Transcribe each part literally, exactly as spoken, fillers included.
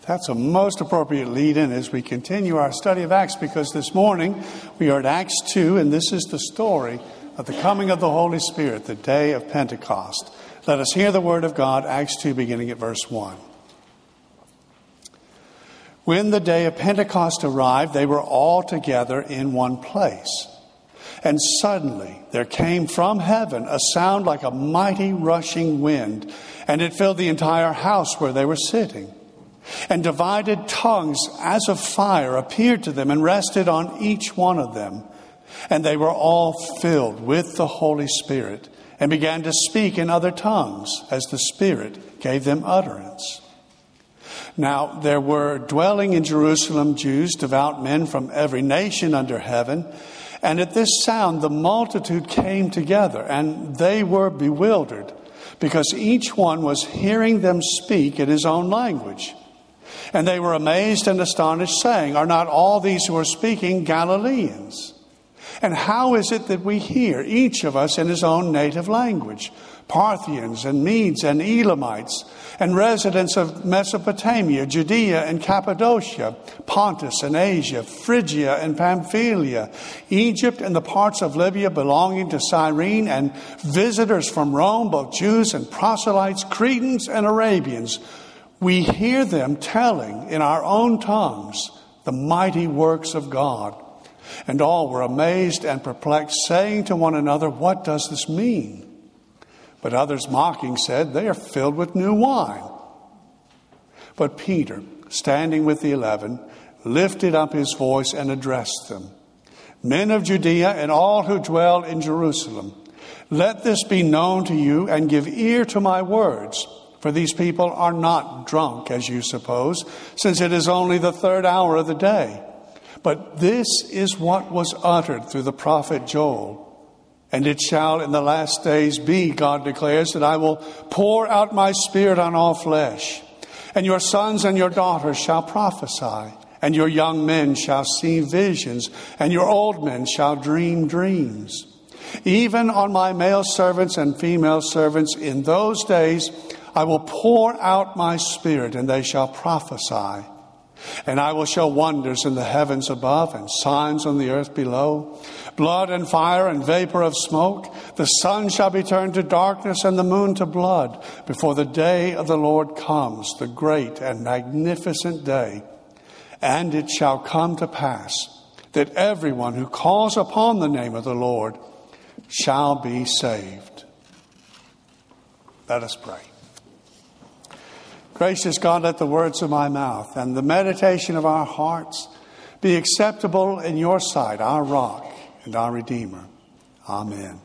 That's a most appropriate lead-in as we continue our study of Acts, because this morning we are at Acts two, and this is the story of the coming of the Holy Spirit, the day of Pentecost. Let us hear the word of God, Acts two, beginning at verse one. When the day of Pentecost arrived, they were all together in one place. And suddenly there came from heaven a sound like a mighty rushing wind, and it filled the entire house where they were sitting. And divided tongues as of fire appeared to them and rested on each one of them. And they were all filled with the Holy Spirit and began to speak in other tongues as the Spirit gave them utterance. Now there were dwelling in Jerusalem Jews, devout men from every nation under heaven. And at this sound the multitude came together, and they were bewildered, because each one was hearing them speak in his own language. And they were amazed and astonished, saying, "Are not all these who are speaking Galileans? And how is it that we hear, each of us in his own native language? Parthians and Medes and Elamites and residents of Mesopotamia, Judea and Cappadocia, Pontus and Asia, Phrygia and Pamphylia, Egypt and the parts of Libya belonging to Cyrene, and visitors from Rome, both Jews and proselytes, Cretans and Arabians. We hear them telling in our own tongues the mighty works of God." And all were amazed and perplexed, saying to one another, "What does this mean?" But others mocking said, "They are filled with new wine." But Peter, standing with the eleven, lifted up his voice and addressed them. "Men of Judea and all who dwell in Jerusalem, let this be known to you, and give ear to my words. For these people are not drunk, as you suppose, since it is only the third hour of the day. But this is what was uttered through the prophet Joel. And it shall in the last days be, God declares, that I will pour out my spirit on all flesh. And your sons and your daughters shall prophesy, and your young men shall see visions, and your old men shall dream dreams. Even on my male servants and female servants in those days I will pour out my spirit, and they shall prophesy. And I will show wonders in the heavens above and signs on the earth below, blood and fire and vapor of smoke. The sun shall be turned to darkness and the moon to blood before the day of the Lord comes, the great and magnificent day. And it shall come to pass that everyone who calls upon the name of the Lord shall be saved." Let us pray. Gracious God, let the words of my mouth and the meditation of our hearts be acceptable in your sight, our rock and our Redeemer. Amen.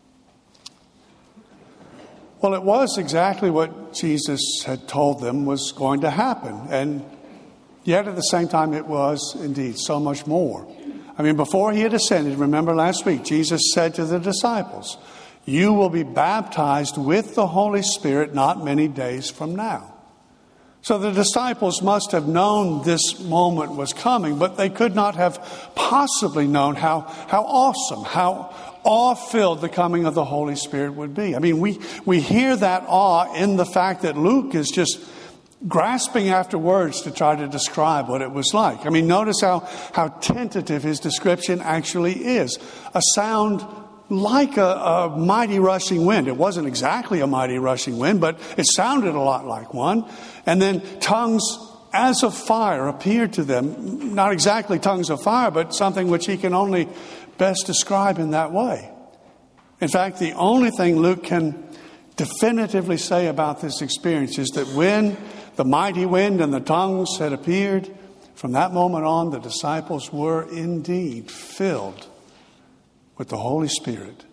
Well, it was exactly what Jesus had told them was going to happen. And yet at the same time, it was indeed so much more. I mean, before he had ascended, remember last week, Jesus said to the disciples, "You will be baptized with the Holy Spirit not many days from now." So the disciples must have known this moment was coming, but they could not have possibly known how, how awesome, how awe-filled the coming of the Holy Spirit would be. I mean, we, we hear that awe in the fact that Luke is just grasping after words to try to describe what it was like. I mean, notice how, how tentative his description actually is. A sound like a, a mighty rushing wind. It wasn't exactly a mighty rushing wind, but it sounded a lot like one. And then tongues as of fire appeared to them. Not exactly tongues of fire, but something which he can only best describe in that way. In fact, the only thing Luke can definitively say about this experience is that when the mighty wind and the tongues had appeared, from that moment on, the disciples were indeed filled with the Holy Spirit.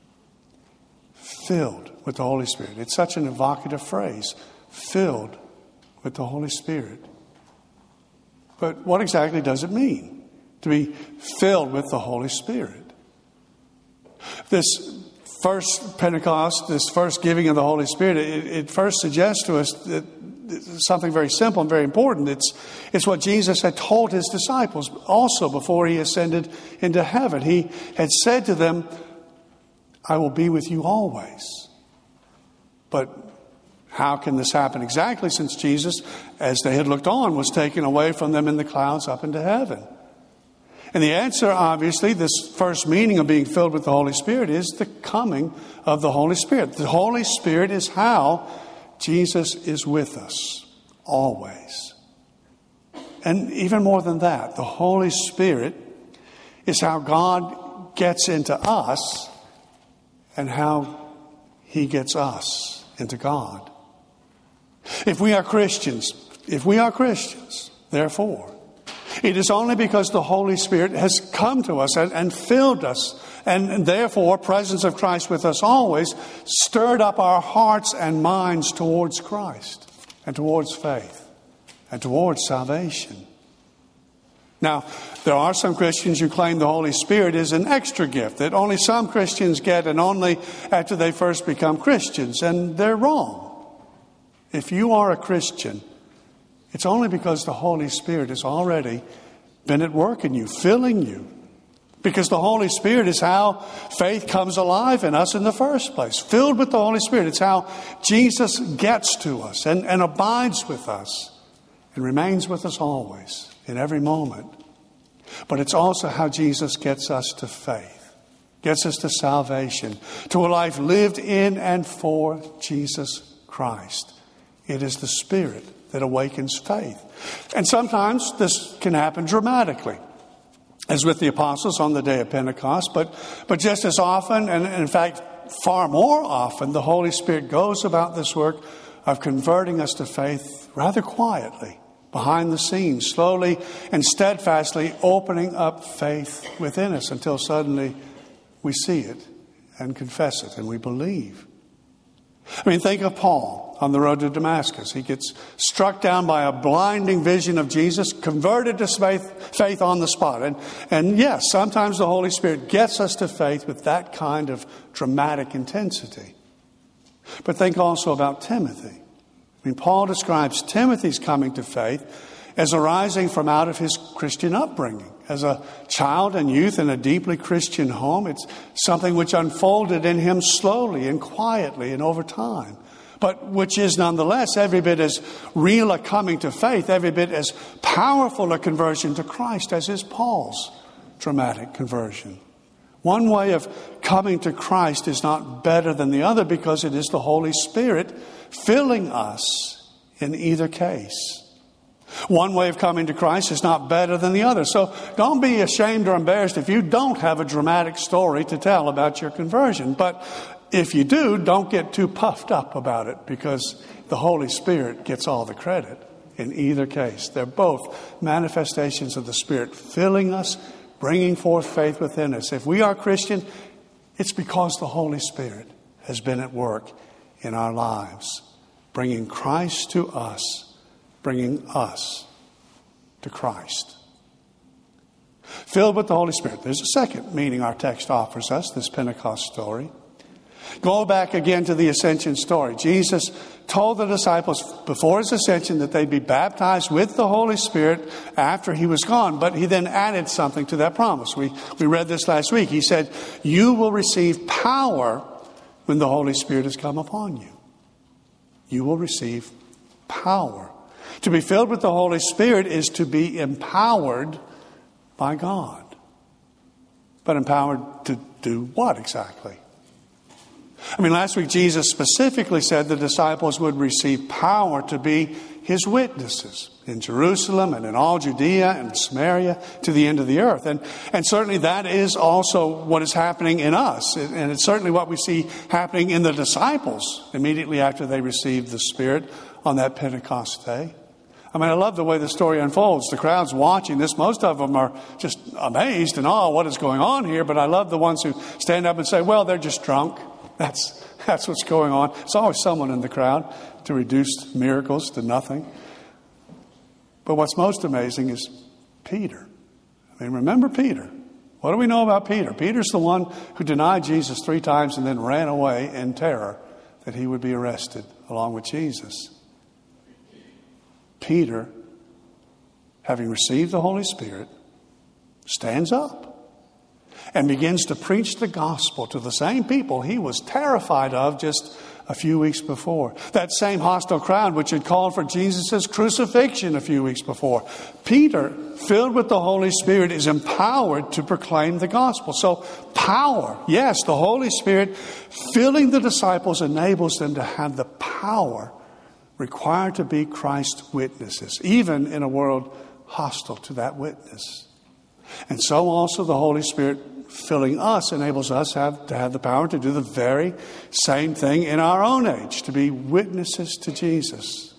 Filled with the Holy Spirit. It's such an evocative phrase. Filled with the Holy Spirit. But what exactly does it mean to be filled with the Holy Spirit? This first Pentecost, this first giving of the Holy Spirit, it, it first suggests to us that something very simple and very important. It's, it's what Jesus had told his disciples also before he ascended into heaven. He had said to them, "I will be with you always." But How can this happen exactly, since Jesus, as they had looked on, was taken away from them in the clouds up into heaven? And the answer, obviously, this first meaning of being filled with the Holy Spirit is the coming of the Holy Spirit. The Holy Spirit is how Jesus is with us, always. And even more than that, the Holy Spirit is how God gets into us and how He gets us into God. If we are Christians, if we are Christians, therefore, it is only because the Holy Spirit has come to us and, and filled us, and, and therefore, presence of Christ with us always, stirred up our hearts and minds towards Christ and towards faith and towards salvation. Now, there are some Christians who claim the Holy Spirit is an extra gift that only some Christians get and only after they first become Christians, and they're wrong. If you are a Christian, it's only because the Holy Spirit has already been at work in you, filling you. Because the Holy Spirit is how faith comes alive in us in the first place. Filled with the Holy Spirit, it's how Jesus gets to us and, and abides with us and remains with us always, in every moment. But it's also how Jesus gets us to faith, gets us to salvation, to a life lived in and for Jesus Christ. It is the Spirit that awakens faith. And sometimes this can happen dramatically, as with the apostles on the day of Pentecost. But, but just as often, and in fact far more often, the Holy Spirit goes about this work of converting us to faith rather quietly, behind the scenes, slowly and steadfastly opening up faith within us until suddenly we see it and confess it and we believe. I mean, think of Paul on the road to Damascus. He gets struck down by a blinding vision of Jesus, converted to faith, faith on the spot. And, and yes, sometimes the Holy Spirit gets us to faith with that kind of dramatic intensity. But think also about Timothy. I mean, Paul describes Timothy's coming to faith as arising from out of his Christian upbringing. As a child and youth in a deeply Christian home, it's something which unfolded in him slowly and quietly and over time, but which is nonetheless every bit as real a coming to faith, every bit as powerful a conversion to Christ as is Paul's dramatic conversion. One way of coming to Christ is not better than the other because it is the Holy Spirit filling us in either case. One way of coming to Christ is not better than the other. So don't be ashamed or embarrassed if you don't have a dramatic story to tell about your conversion. But if you do, don't get too puffed up about it, because the Holy Spirit gets all the credit in either case. They're both manifestations of the Spirit filling us, bringing forth faith within us. If we are Christian, it's because the Holy Spirit has been at work in our lives, bringing Christ to us, bringing us to Christ. Filled with the Holy Spirit. There's a second meaning our text offers us, this Pentecost story. Go back again to the ascension story. Jesus told the disciples before his ascension that they'd be baptized with the Holy Spirit after he was gone. But he then added something to that promise. We, we read this last week. He said, you will receive power when the Holy Spirit has come upon you. You will receive power. To be filled with the Holy Spirit is to be empowered by God. But empowered to do what exactly? I mean, last week Jesus specifically said the disciples would receive power to be his witnesses in Jerusalem and in all Judea and Samaria to the end of the earth. And, and certainly that is also what is happening in us. And it's certainly what we see happening in the disciples immediately after they received the Spirit on that Pentecost day. I mean, I love the way the story unfolds. The crowd's watching this. Most of them are just amazed and awe what is going on here. But I love the ones who stand up and say, well, they're just drunk. That's that's what's going on. There's always someone in the crowd to reduce miracles to nothing. But what's most amazing is Peter. I mean, remember Peter. What do we know about Peter? Peter's the one who denied Jesus three times and then ran away in terror that he would be arrested along with Jesus. Peter, having received the Holy Spirit, stands up and begins to preach the gospel to the same people he was terrified of just a few weeks before. That same hostile crowd which had called for Jesus' crucifixion a few weeks before. Peter, filled with the Holy Spirit, is empowered to proclaim the gospel. So power, yes, the Holy Spirit filling the disciples enables them to have the power required to be Christ's witnesses, even in a world hostile to that witness. And so also the Holy Spirit filling us enables us have, to have the power to do the very same thing in our own age, to be witnesses to Jesus.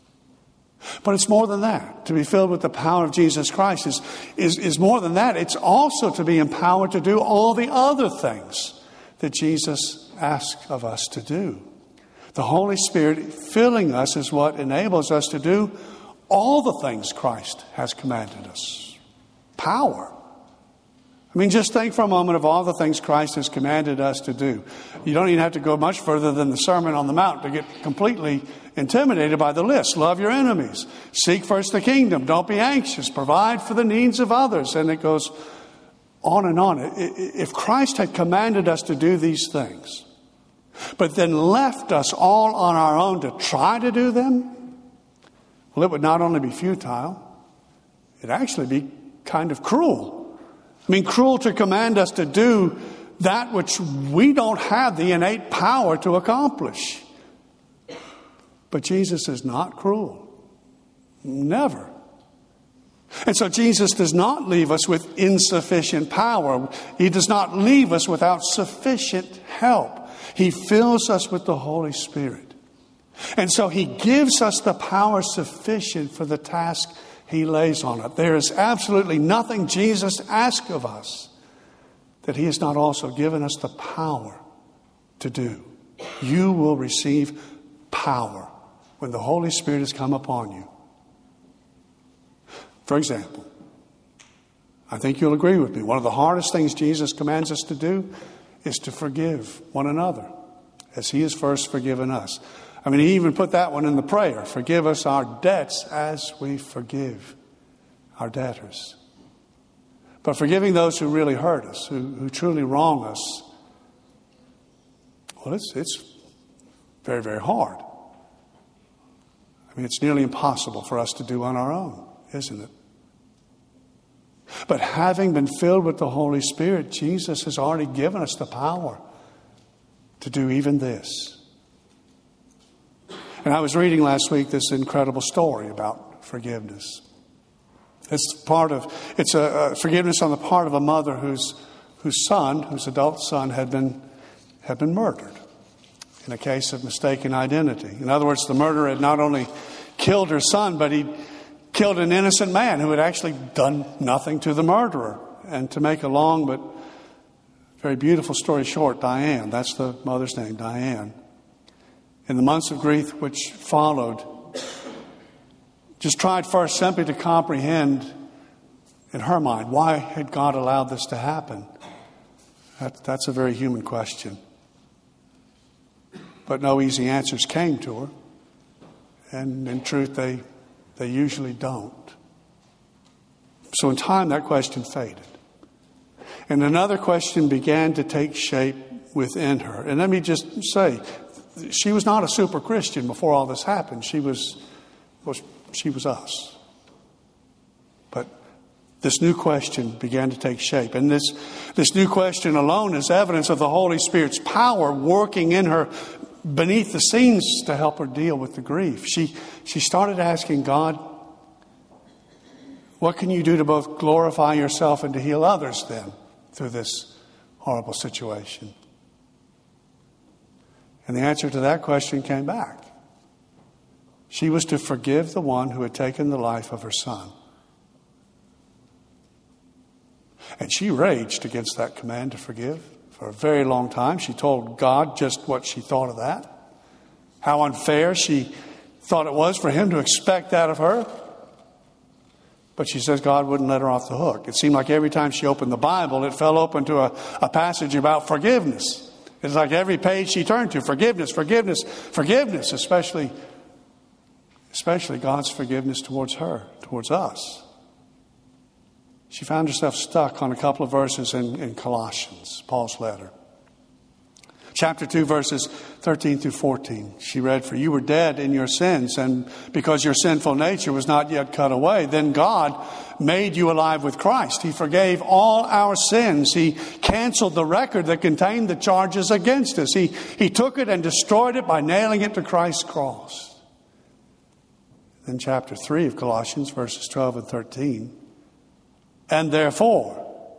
But it's more than that. To be filled with the power of Jesus Christ is, is, is more than that. It's also to be empowered to do all the other things that Jesus asks of us to do. The Holy Spirit filling us is what enables us to do all the things Christ has commanded us. Power. I mean, just think for a moment of all the things Christ has commanded us to do. You don't even have to go much further than the Sermon on the Mount to get completely intimidated by the list. Love your enemies. Seek first the kingdom. Don't be anxious. Provide for the needs of others. And it goes on and on. If Christ had commanded us to do these things, but then left us all on our own to try to do them, well, it would not only be futile, it'd actually be kind of cruel. I mean, cruel to command us to do that which we don't have the innate power to accomplish. But Jesus is not cruel. Never. And so Jesus does not leave us with insufficient power. He does not leave us without sufficient help. He fills us with the Holy Spirit. And so He gives us the power sufficient for the task He lays on it. There is absolutely nothing Jesus asks of us that He has not also given us the power to do. You will receive power when the Holy Spirit has come upon you. For example, I think you'll agree with me, one of the hardest things Jesus commands us to do is to forgive one another as He has first forgiven us. I mean, He even put that one in the prayer. Forgive us our debts as we forgive our debtors. But forgiving those who really hurt us, who, who truly wrong us, well, it's, it's very, very hard. I mean, it's nearly impossible for us to do on our own, isn't it? But having been filled with the Holy Spirit, Jesus has already given us the power to do even this. And I was reading last week this incredible story about forgiveness. It's part of it's a, a forgiveness on the part of a mother whose whose son, whose adult son, had been had been murdered in a case of mistaken identity. In other words, the murderer had not only killed her son, but he killed an innocent man who had actually done nothing to the murderer. And to make a long but very beautiful story short, Diane, that's the mother's name, Diane, in the months of grief which followed, just tried first simply to comprehend in her mind, why had God allowed this to happen? That, that's a very human question. But no easy answers came to her. And in truth, they, they usually don't. So in time, that question faded. And another question began to take shape within her. And let me just say, she was not a super Christian before all this happened. She was, was she was us. But this new question began to take shape. And this, this new question alone is evidence of the Holy Spirit's power working in her beneath the scenes to help her deal with the grief. She, she started asking God, what can you do to both glorify yourself and to heal others then through this horrible situation? And the answer to that question came back. She was to forgive the one who had taken the life of her son. And she raged against that command to forgive for a very long time. She told God just what she thought of that. How unfair she thought it was for Him to expect that of her. But she says God wouldn't let her off the hook. It seemed like every time she opened the Bible, it fell open to a, a passage about forgiveness. It's like every page she turned to, forgiveness, forgiveness, forgiveness, especially, especially God's forgiveness towards her, towards us. She found herself stuck on a couple of verses in, in Colossians, Paul's letter. Chapter two, verses thirteen through fourteen. She read, "For you were dead in your sins, and because your sinful nature was not yet cut away, then God made you alive with Christ. He forgave all our sins. He canceled the record that contained the charges against us. He, he took it and destroyed it by nailing it to Christ's cross." Then chapter three of Colossians, verses twelve and thirteen. "And therefore,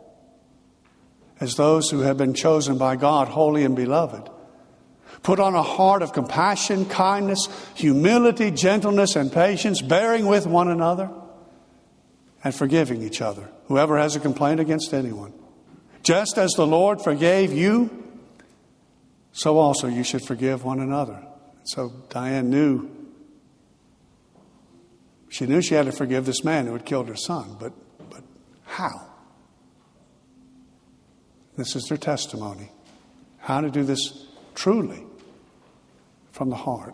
as those who have been chosen by God, holy and beloved, put on a heart of compassion, kindness, humility, gentleness, and patience, bearing with one another and forgiving each other, whoever has a complaint against anyone. Just as the Lord forgave you, so also you should forgive one another." So Diane knew, she knew she had to forgive this man who had killed her son, but, but how? This is their testimony. How to do this truly from the heart.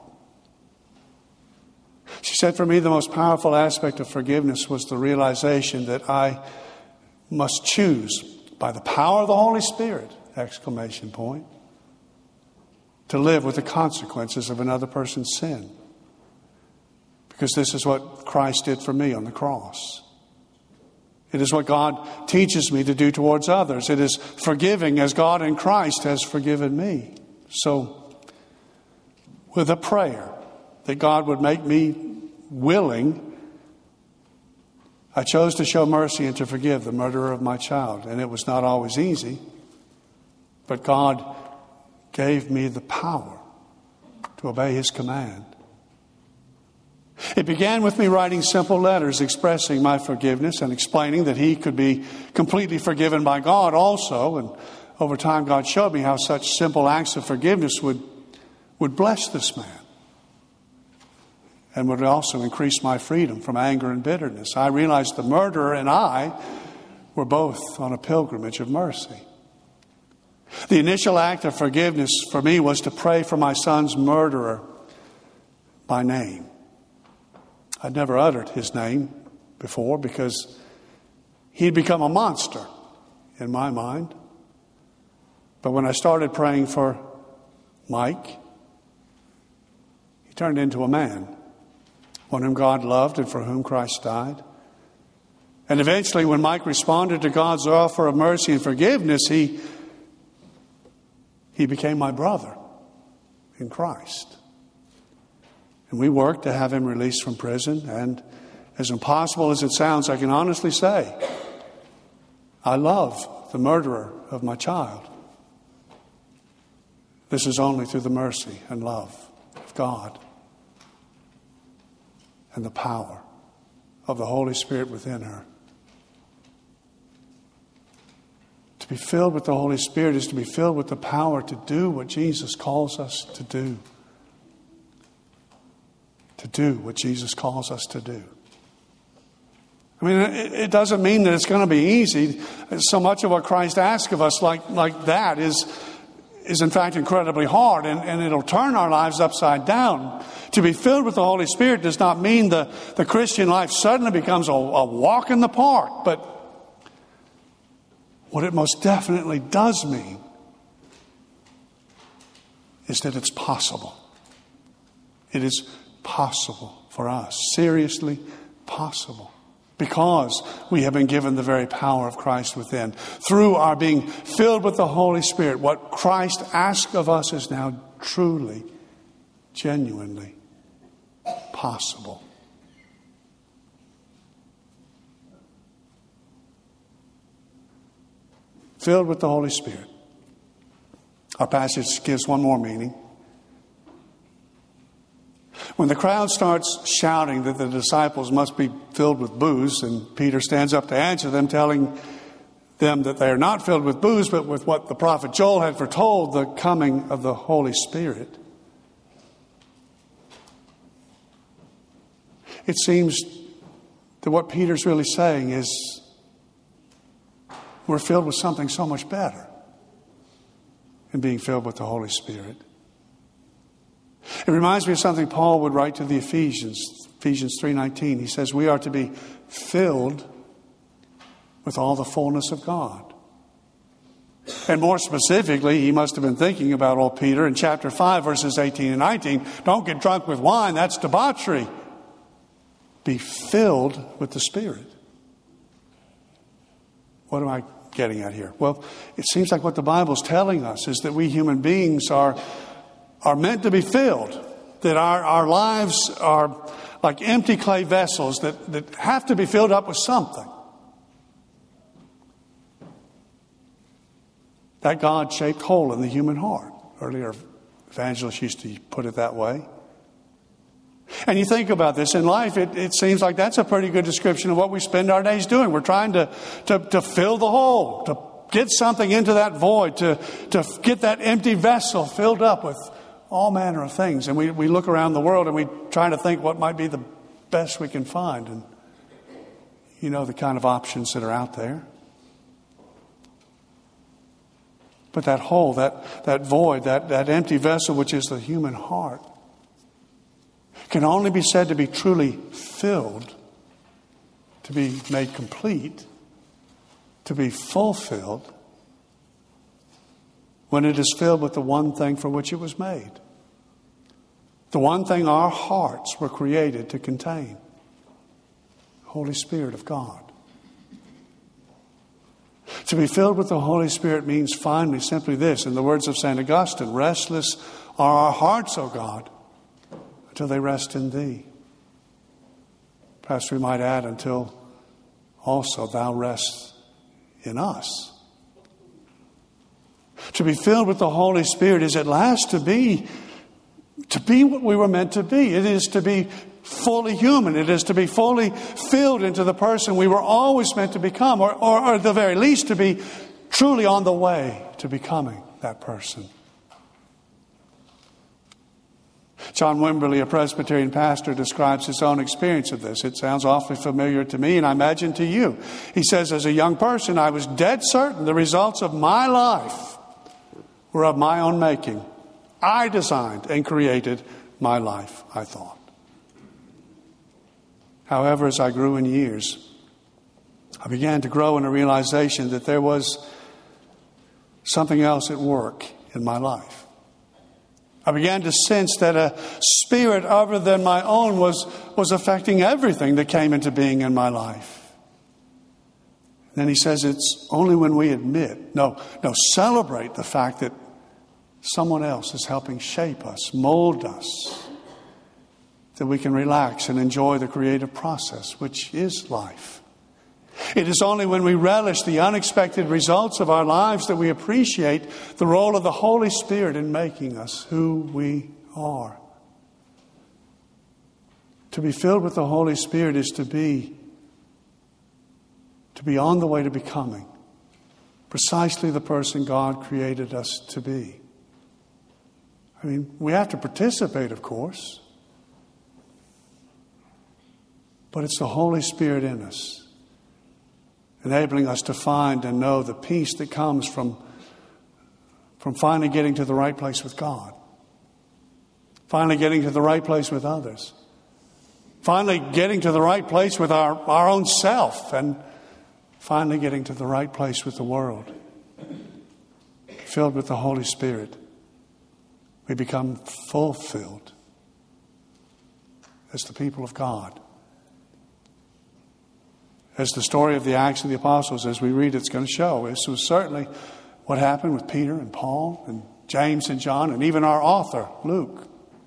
She said, "For me, the most powerful aspect of forgiveness was the realization that I must choose by the power of the Holy Spirit, exclamation point, to live with the consequences of another person's sin. Because this is what Christ did for me on the cross. It is what God teaches me to do towards others. It is forgiving as God in Christ has forgiven me. So, with a prayer that God would make me willing, I chose to show mercy and to forgive the murderer of my child. And it was not always easy, but God gave me the power to obey His command. It began with me writing simple letters expressing my forgiveness and explaining that he could be completely forgiven by God also. And over time, God showed me how such simple acts of forgiveness would, would bless this man and would also increase my freedom from anger and bitterness. I realized the murderer and I were both on a pilgrimage of mercy. The initial act of forgiveness for me was to pray for my son's murderer by name. I'd never uttered his name before because he'd become a monster in my mind. But when I started praying for Mike, he turned into a man, one whom God loved and for whom Christ died. And eventually, when Mike responded to God's offer of mercy and forgiveness, he, he became my brother in Christ. And we worked to have him released from prison. And as impossible as it sounds, I can honestly say, I love the murderer of my child. This is only through the mercy and love of God and the power of the Holy Spirit within her. To be filled with the Holy Spirit is to be filled with the power to do what Jesus calls us to do. To do what Jesus calls us to do. I mean, it, it doesn't mean that it's going to be easy. So much of what Christ asks of us like, like that is, is in fact incredibly hard, and, and it'll turn our lives upside down. To be filled with the Holy Spirit does not mean the, the Christian life suddenly becomes a, a walk in the park. But what it most definitely does mean is that it's possible. It is possible for us. Seriously possible. Because we have been given the very power of Christ within. Through our being filled with the Holy Spirit, what Christ asks of us is now truly, genuinely possible. Filled with the Holy Spirit. Our passage gives one more meaning. When the crowd starts shouting that the disciples must be filled with booze, and Peter stands up to answer them, telling them that they are not filled with booze, but with what the prophet Joel had foretold, the coming of the Holy Spirit. It seems that what Peter's really saying is we're filled with something so much better in being filled with the Holy Spirit. It reminds me of something Paul would write to the Ephesians, Ephesians three nineteen. He says, we are to be filled with all the fullness of God. And more specifically, he must have been thinking about old Peter in chapter five, verses eighteen and nineteen. Don't get drunk with wine. That's debauchery. Be filled with the Spirit. What am I getting at here? Well, it seems like what the Bible's telling us is that we human beings are, are meant to be filled. That our, our lives are like empty clay vessels that, that have to be filled up with something. That God-shaped hole in the human heart. Earlier evangelists used to put it that way. And you think about this in life, it, it seems like that's a pretty good description of what we spend our days doing. We're trying to, to, to fill the hole, to get something into that void, to, to get that empty vessel filled up with all manner of things. And we, we look around the world and we try to think what might be the best we can find. And you know the kind of options that are out there. But that hole, that, that void, that, that empty vessel, which is the human heart, can only be said to be truly filled, to be made complete, to be fulfilled, when it is filled with the one thing for which it was made. The one thing our hearts were created to contain. Holy Spirit of God. To be filled with the Holy Spirit means finally simply this, in the words of Saint Augustine, restless are our hearts, O God, until they rest in Thee. Perhaps we might add, until also Thou rest in us. To be filled with the Holy Spirit is at last to be, to be what we were meant to be. It is to be fully human. It is to be fully filled into the person we were always meant to become, or, or, or at the very least to be truly on the way to becoming that person. John Wimberly, a Presbyterian pastor, describes his own experience of this. It sounds awfully familiar to me, and I imagine to you. He says, as a young person, I was dead certain the results of my life were of my own making. I designed and created my life, I thought. However, as I grew in years, I began to grow in a realization that there was something else at work in my life. I began to sense that a spirit other than my own was, was affecting everything that came into being in my life. And then he says it's only when we admit, no, no, celebrate the fact that someone else is helping shape us, mold us, that we can relax and enjoy the creative process, which is life. It is only when we relish the unexpected results of our lives that we appreciate the role of the Holy Spirit in making us who we are. To be filled with the Holy Spirit is to be, to be on the way to becoming precisely the person God created us to be. I mean, we have to participate, of course. But it's the Holy Spirit in us, enabling us to find and know the peace that comes from, from finally getting to the right place with God. Finally getting to the right place with others. Finally getting to the right place with our, our own self. And finally getting to the right place with the world. Filled with the Holy Spirit, we become fulfilled as the people of God. As the story of the Acts of the Apostles, as we read, it's going to show. This was certainly what happened with Peter and Paul and James and John and even our author, Luke.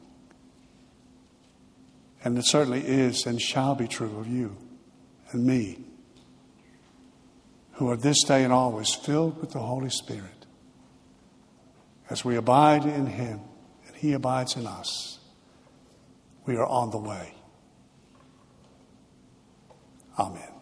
And it certainly is and shall be true of you and me, who are this day and always filled with the Holy Spirit. As we abide in Him and He abides in us, we are on the way. Amen.